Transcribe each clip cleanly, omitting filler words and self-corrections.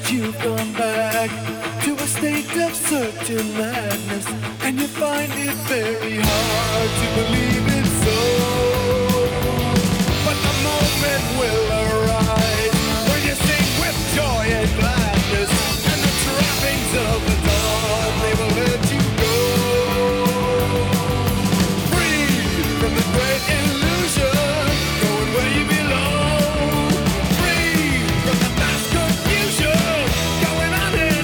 you've gone back to a state of certain madness, and you find it very hard to believe it's so. But the moment will arise when you sing with joy and gladness, and the trappings of the dawn, they will let you go. Free from the great illusion, going where you belong. Free from the mass confusion, going on and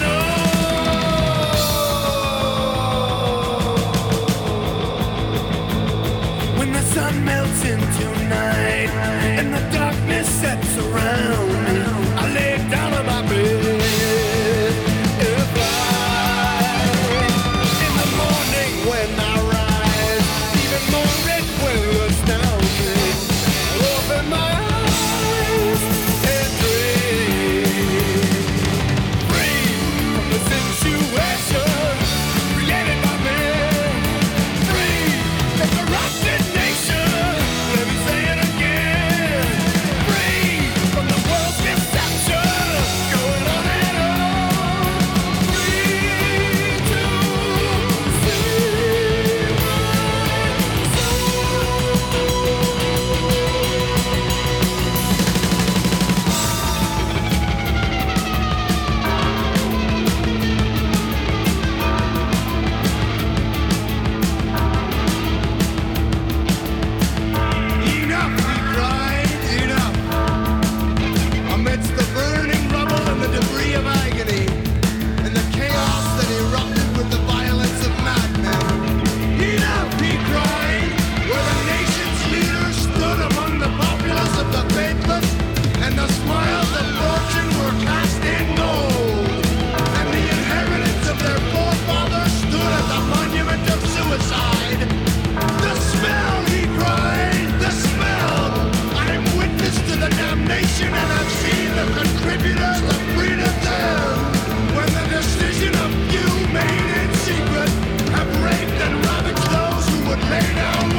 on. When the sun melts into night and the darkness sets around me, I lay down on my bed and fly. In the morning when I rise, even more it will astound me. I'll open my eyes and dream. Free from the situation created by me. Free from corrupted nation. Let me say it again. Free from the world's deception. Going on and on. Free to see my Enough, we cried, enough. Amidst the burning rubble and the debris of agony, and the chaos that erupted with the violence of madmen. Enough, he cried, where the nation's leaders stood among the populace of the faithless, and the smiles of fortune were cast in gold, and the inheritance of their forefathers stood as a monument of suicide. The smell, he cried, the smell! I'm witness to the damnation, and I've seen the contributors to freedom's end. When the decision of few made in secret have raped and ravaged those who would lay down